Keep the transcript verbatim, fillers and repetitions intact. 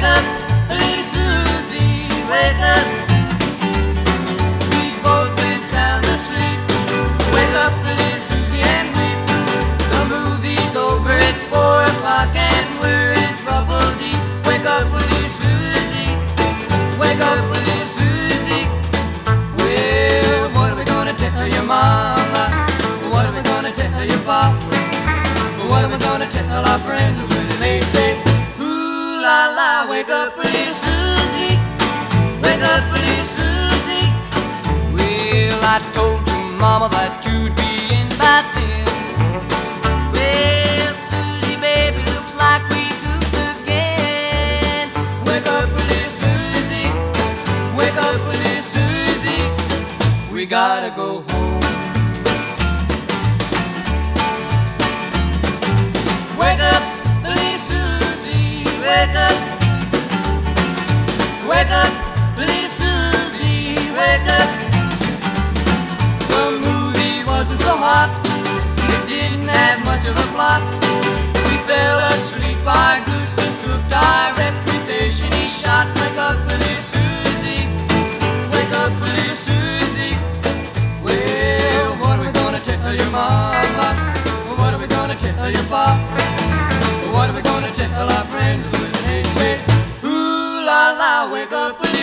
up, little Susie, wake up. We've both been sound asleep. Wake up, little Susie, and weep. The movie's over, it's four o'clock and we're in trouble deep. Wake up, little Susie, wake up, little Susie. Well, what are we gonna tell your mama? What are we gonna tell your papa? What am I gonna tell our friends when they say, ooh la la, wake up, little Susie, wake up, little Susie. Well, I told your mama that you'd be in by ten. Well, Susie, baby, looks like we goofed again. Wake up, little Susie, wake up, little Susie. We gotta go home. Wake up, little Susie, wake up. Wake up, little Susie, wake up. The movie wasn't so hot, it didn't have much of a plot. We fell asleep, our goose is cooked, our reputation is shot. Wake up, little Susie, wake up, little Susie. Well, what are we gonna tell your mama? What are we gonna tell your papa? What are we gonna tell our friends when they say, ooh la la, wake up,